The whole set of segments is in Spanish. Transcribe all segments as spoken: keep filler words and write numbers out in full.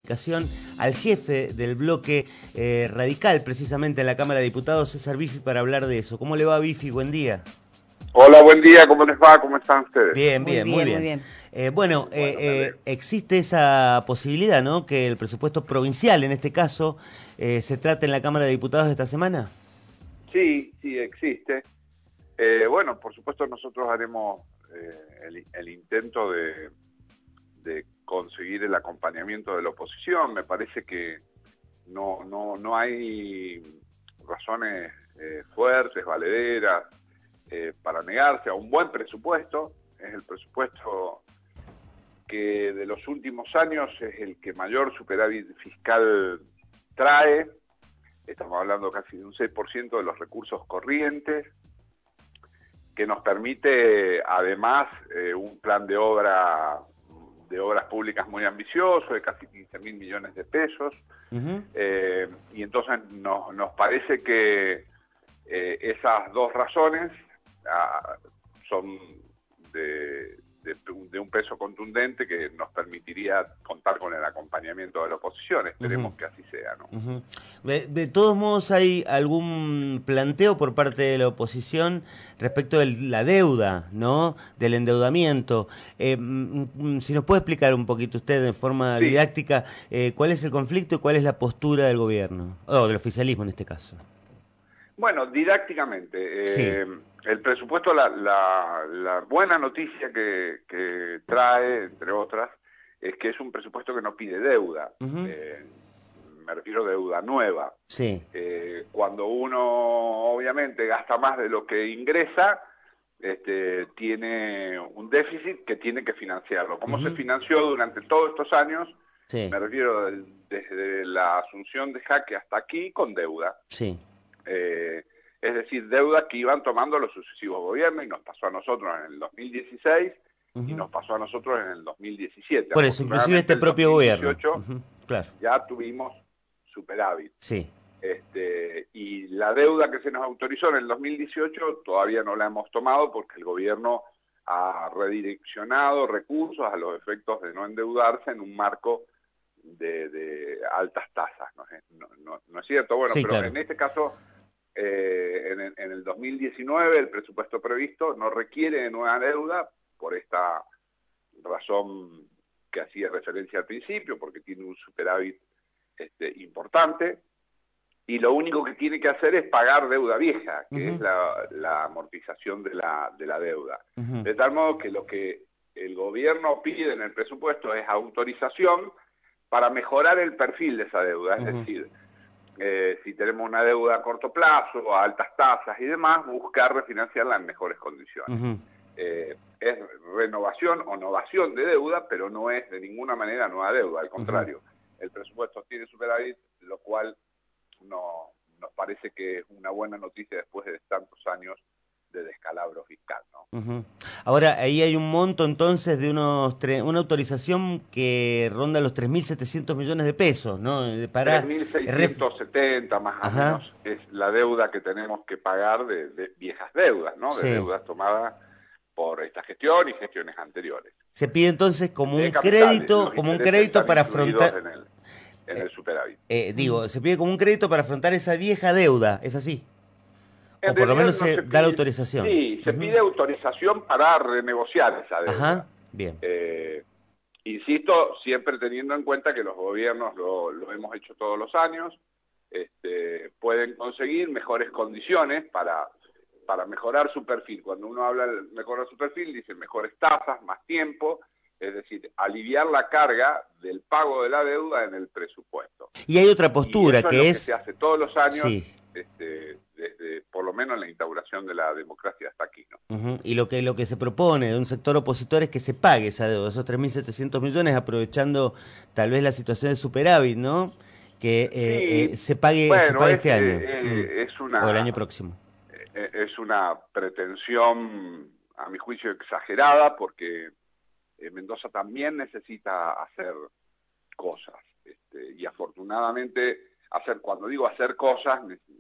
Al jefe del bloque eh, radical, precisamente en la Cámara de Diputados, César Biffi, para hablar de eso. ¿Cómo le va, Biffi? Buen día. Hola, buen día, ¿cómo les va? ¿Cómo están ustedes? Bien, Muy bien, bien, muy muy bien. bien. Eh, bueno, eh, Bueno, me eh, alegro. existe esa posibilidad, ¿no? Que el presupuesto provincial, en este caso, eh, se trate en la Cámara de Diputados esta semana. Sí, sí, existe. Eh, bueno, por supuesto nosotros haremos eh, el, el intento de, de conseguir el acompañamiento de la oposición. Me parece que no, no, no hay razones eh, fuertes, valederas, eh, para negarse a un buen presupuesto. Es el presupuesto que de los últimos años es el que mayor superávit fiscal trae. Estamos hablando casi de un seis por ciento de los recursos corrientes, que nos permite además eh, un plan de obra de obras públicas muy ambicioso, de casi quince mil millones de pesos. Uh-huh. eh, y entonces nos, nos parece que eh, esas dos razones ah, son de, de, de un peso contundente que nos permitiría contar con el acompañamiento de la oposición. Esperemos Uh-huh. que así sea, ¿no? Uh-huh. De, de todos modos, ¿hay algún planteo por parte de la oposición respecto de la deuda, ¿no? Del endeudamiento? Eh, mm, si nos puede explicar un poquito usted de forma Sí. didáctica eh, cuál es el conflicto y cuál es la postura del gobierno, o del oficialismo en este caso. Bueno, didácticamente, Sí. eh, el presupuesto, la, la, la buena noticia que, que trae, entre otras, es que es un presupuesto que no pide deuda. Uh-huh. Eh, me refiero a deuda nueva. Sí. Eh, cuando uno, obviamente, gasta más de lo que ingresa, este, tiene un déficit que tiene que financiarlo. ¿Cómo Uh-huh. se financió durante todos estos años? Sí. Me refiero del, desde la asunción de Jaque hasta aquí, con deuda. Sí. Eh, es decir, deudas que iban tomando los sucesivos gobiernos, y nos pasó a nosotros en el dos mil dieciséis Uh-huh. y nos pasó a nosotros en el dos mil diecisiete. Por eso, inclusive este Afortunadamente, el propio gobierno. dos mil dieciocho Uh-huh. Claro. ya tuvimos superávit. Sí. Este, y la deuda que se nos autorizó en el dos mil dieciocho todavía no la hemos tomado porque el gobierno ha redireccionado recursos a los efectos de no endeudarse en un marco de, de altas tasas. ¿No es, no, no, no es cierto? Bueno, Sí, pero claro. en este caso, eh, en, el, en el dos mil diecinueve el presupuesto previsto no requiere de nueva deuda por esta razón que hacía referencia al principio, porque tiene un superávit este, importante. Y lo único que tiene que hacer es pagar deuda vieja, que Uh-huh. es la, la amortización de la, de la deuda. Uh-huh. De tal modo que lo que el gobierno pide en el presupuesto es autorización para mejorar el perfil de esa deuda. Es Uh-huh. decir, eh, si tenemos una deuda a corto plazo, a altas tasas y demás, buscar refinanciarla en mejores condiciones. Uh-huh. Eh, es renovación o novación de deuda, pero no es de ninguna manera nueva deuda, al contrario. Uh-huh. El presupuesto tiene superávit, lo cual no, nos parece que es una buena noticia después de tantos años de descalabro fiscal, ¿no? Uh-huh. Ahora, ahí hay un monto entonces de unos tre- una autorización que ronda los tres mil setecientos millones de pesos, ¿no? Para tres mil seiscientos setenta más o Ajá. menos es la deuda que tenemos que pagar de, de viejas deudas, ¿no? Sí. De deudas tomadas por esta gestión y gestiones anteriores. Se pide entonces como De un capitales, crédito, los como un intereses crédito están para incluidos afrontar, en el, en el superávit. eh, digo, se pide como un crédito para afrontar esa vieja deuda, ¿es así? En O por lo realidad menos no se se da pide, la autorización. sí, se Uh-huh. pide autorización para renegociar esa deuda. Ajá, bien. Eh, insisto, siempre teniendo en cuenta que los gobiernos lo, lo hemos hecho todos los años, este, pueden conseguir mejores condiciones para, para mejorar su perfil. Cuando uno habla de mejorar su perfil, dice mejores tasas, más tiempo, es decir, aliviar la carga del pago de la deuda en el presupuesto. Y hay otra postura y eso que es lo es... que se hace todos los años, sí. este, desde por lo menos la instauración de la democracia hasta aquí, ¿no? Uh-huh. Y lo que lo que se propone de un sector opositor es que se pague esa deuda, esos tres mil setecientos millones, aprovechando tal vez la situación de superávit, ¿no? Que eh, Sí, eh, se pague se bueno, pague es, este año eh, mm. eh, es o el año una próximo. eh, es una pretensión, a mi juicio, exagerada, porque eh, Mendoza también necesita hacer cosas, este, y afortunadamente hacer, cuando digo hacer cosas,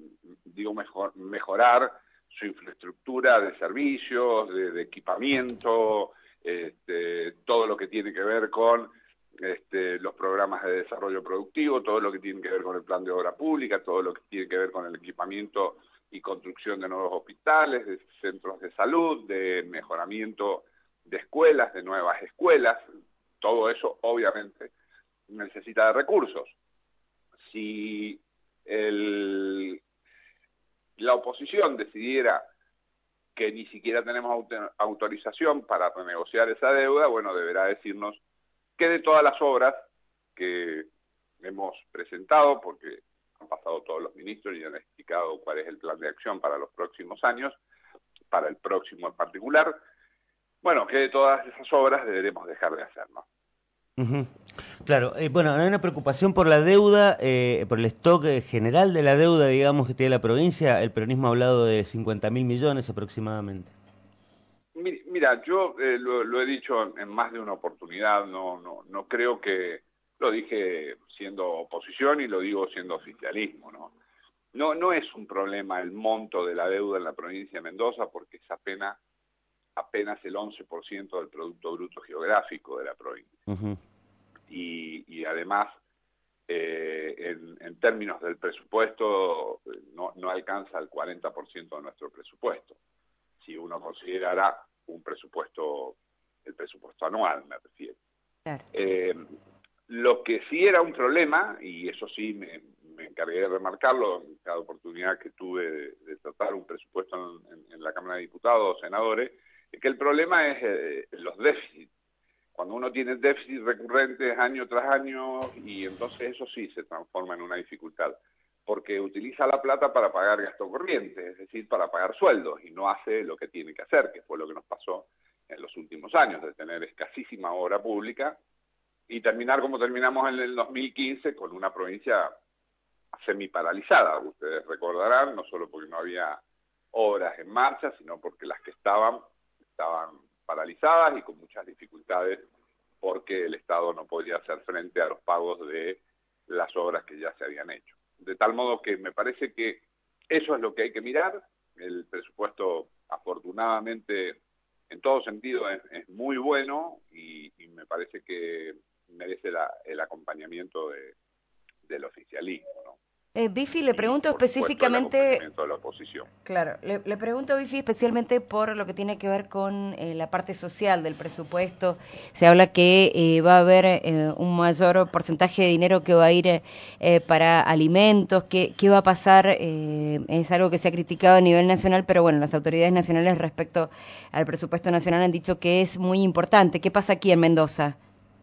digo mejor, mejorar su infraestructura de servicios, de, de equipamiento, este, todo lo que tiene que ver con este, los programas de desarrollo productivo, todo lo que tiene que ver con el plan de obra pública, todo lo que tiene que ver con el equipamiento y construcción de nuevos hospitales, de centros de salud, de mejoramiento de escuelas, de nuevas escuelas. Todo eso obviamente necesita de recursos. Si el, la oposición decidiera que ni siquiera tenemos autorización para renegociar esa deuda, bueno, deberá decirnos que de todas las obras que hemos presentado, porque han pasado todos los ministros y han explicado cuál es el plan de acción para los próximos años, para el próximo en particular, bueno, que de todas esas obras deberemos dejar de hacer, ¿no? Uh-huh. Claro, eh, bueno, hay una preocupación por la deuda, eh, por el stock general de la deuda, digamos, que tiene la provincia. El peronismo ha hablado de cincuenta mil millones aproximadamente. Mira, yo eh, lo, lo he dicho en más de una oportunidad, no, no, no creo que, lo dije siendo oposición y lo digo siendo oficialismo, ¿no? No, no es un problema el monto de la deuda en la provincia de Mendoza, porque es apenas, apenas el once por ciento del Producto Bruto Geográfico de la provincia. Uh-huh. y, y además, eh, en, en términos del presupuesto, no, no alcanza el cuarenta por ciento de nuestro presupuesto. Si uno considerara un presupuesto, el presupuesto anual, me refiero. Claro. Eh, lo que sí era un problema, y eso sí me, me encargué de remarcarlo en cada oportunidad que tuve de, de tratar un presupuesto en, en, en la Cámara de Diputados o senadores, es que el problema es eh, los déficits. Cuando uno tiene déficits recurrentes año tras año, y entonces eso sí se transforma en una dificultad, porque utiliza la plata para pagar gasto corriente, es decir, para pagar sueldos, y no hace lo que tiene que hacer, que fue lo que nos pasó en los últimos años, de tener escasísima obra pública, y terminar como terminamos en el dos mil quince, con una provincia semiparalizada. Ustedes recordarán, no solo porque no había obras en marcha, sino porque las que estaban, estaban paralizadas y con muchas dificultades, porque el Estado no podía hacer frente a los pagos de las obras que ya se habían hecho. De tal modo que me parece que eso es lo que hay que mirar. El presupuesto, afortunadamente, en todo sentido es, es muy bueno, y, y me parece que merece la, el acompañamiento de, del oficialismo, ¿no? Eh, Bifi, le pregunto y, por específicamente... supuesto, el acompañamiento de la oposición. Claro, le, le pregunto, Bifi, especialmente por lo que tiene que ver con eh, la parte social del presupuesto. Se habla que eh, va a haber eh, un mayor porcentaje de dinero que va a ir eh, para alimentos. ¿Qué, qué va a pasar? Eh, es algo que se ha criticado a nivel nacional, pero bueno, las autoridades nacionales respecto al presupuesto nacional han dicho que es muy importante. ¿Qué pasa aquí en Mendoza?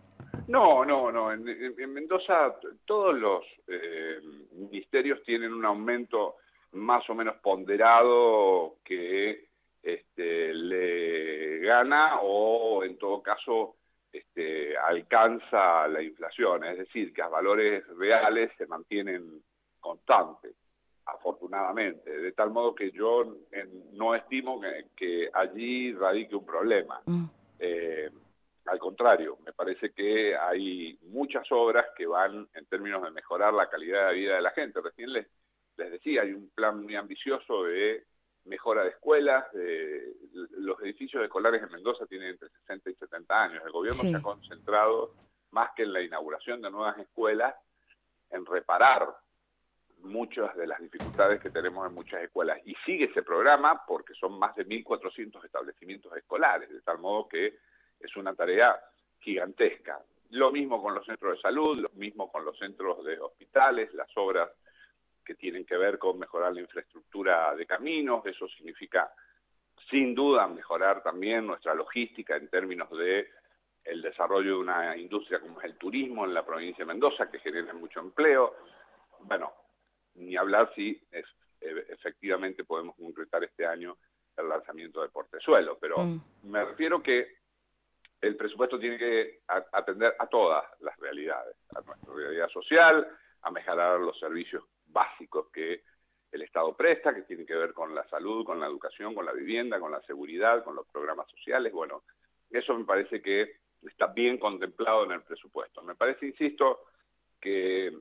No, no, no. En, en, en Mendoza todos los eh, ministerios tienen un aumento más o menos ponderado que este, le gana o en todo caso este, alcanza la inflación. Es decir, que a valores reales se mantienen constantes, afortunadamente. De tal modo que yo en, no estimo que, que allí radique un problema. Mm. Eh, Al contrario, me parece que hay muchas obras que van en términos de mejorar la calidad de vida de la gente. Recién les, les decía, hay un plan muy ambicioso de mejora de escuelas. De, los edificios escolares en Mendoza tienen entre sesenta y setenta años. El gobierno sí. se ha concentrado, más que en la inauguración de nuevas escuelas, en reparar muchas de las dificultades que tenemos en muchas escuelas. Y sigue ese programa porque son más de mil cuatrocientos establecimientos escolares, de tal modo que es una tarea gigantesca. Lo mismo con los centros de salud, lo mismo con los centros de hospitales, las obras que tienen que ver con mejorar la infraestructura de caminos. Eso significa, sin duda, mejorar también nuestra logística en términos de el desarrollo de una industria como es el turismo en la provincia de Mendoza, que genera mucho empleo. Bueno, ni hablar si es, efectivamente podemos concretar este año el lanzamiento de Portezuelo, pero mm. me refiero que el presupuesto tiene que atender a todas las realidades, a nuestra realidad social, a mejorar los servicios básicos que el Estado presta, que tienen que ver con la salud, con la educación, con la vivienda, con la seguridad, con los programas sociales. Bueno, eso me parece que está bien contemplado en el presupuesto. Me parece, insisto, que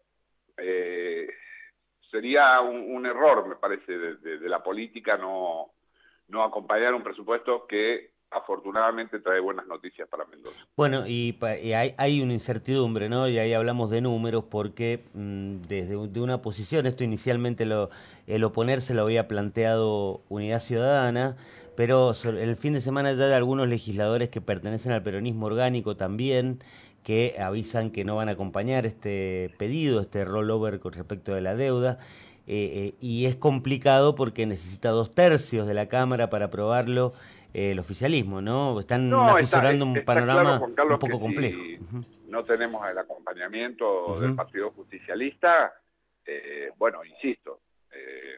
eh, sería un, un error, me parece, de, de, de la política no, no acompañar un presupuesto que afortunadamente trae buenas noticias para Mendoza. Bueno, y, y hay, hay una incertidumbre, ¿no? Y ahí hablamos de números porque mmm, desde de una posición, esto inicialmente lo, el oponerse lo había planteado Unidad Ciudadana, pero el fin de semana ya hay algunos legisladores que pertenecen al peronismo orgánico también, que avisan que no van a acompañar este pedido, este rollover con respecto de la deuda. Eh, eh, y es complicado porque necesita dos tercios de la Cámara para aprobarlo eh, el oficialismo, ¿no? Están No, afisorando está, un está panorama claro, Juan Carlos, un poco que complejo. si Uh-huh. no tenemos el acompañamiento Uh-huh. del Partido Justicialista, eh, bueno, insisto, eh,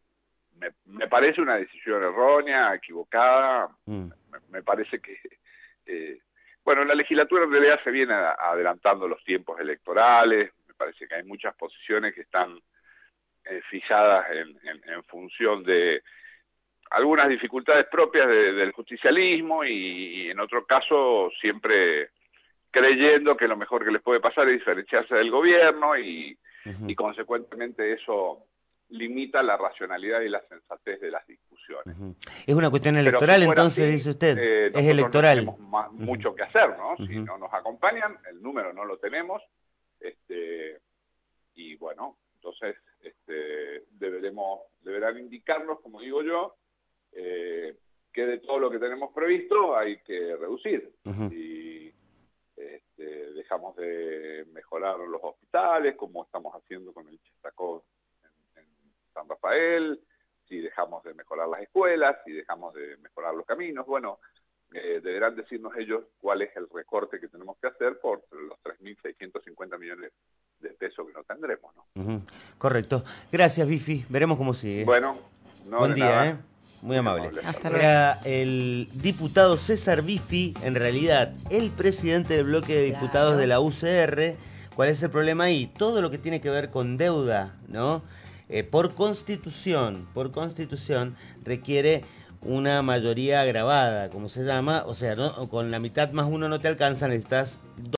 me, me parece una decisión errónea, equivocada, uh-huh. me, me parece que... Eh, bueno, la legislatura en realidad se viene adelantando los tiempos electorales, me parece que hay muchas posiciones que están eh, fijadas en, en, en función de algunas dificultades propias de, del justicialismo y, y en otro caso siempre creyendo que lo mejor que les puede pasar es diferenciarse del gobierno y, uh-huh. y consecuentemente eso limita la racionalidad y la sensatez de las discusiones. Uh-huh. Es una cuestión electoral, si entonces, así, dice usted, eh, es electoral. No tenemos más, uh-huh. mucho que hacer, ¿no? Uh-huh. Si no nos acompañan, el número no lo tenemos, este, y bueno, entonces este, deberemos, deberán indicarnos, como digo yo, eh, que de todo lo que tenemos previsto hay que reducir. Uh-huh. Y este, dejamos de mejorar los hospitales, como estamos haciendo con el Chestacó en, en San Rafael, si dejamos de mejorar las escuelas, si dejamos de mejorar los caminos, bueno, eh, deberán decirnos ellos cuál es el recorte que tenemos que hacer por los tres mil seiscientos cincuenta millones de pesos que no tendremos, ¿no? Uh-huh. Correcto. Gracias, Bifi. Veremos cómo sigue. Bueno, no buen de día, nada. ¿eh? Muy amable. Hasta Era el diputado César Bifi, en realidad el presidente del bloque de diputados claro. de la U C R. ¿Cuál es el problema ahí? Todo lo que tiene que ver con deuda, ¿no? Eh, por constitución, por constitución requiere una mayoría agravada, como se llama, o sea, ¿no? Con la mitad más uno no te alcanza, necesitas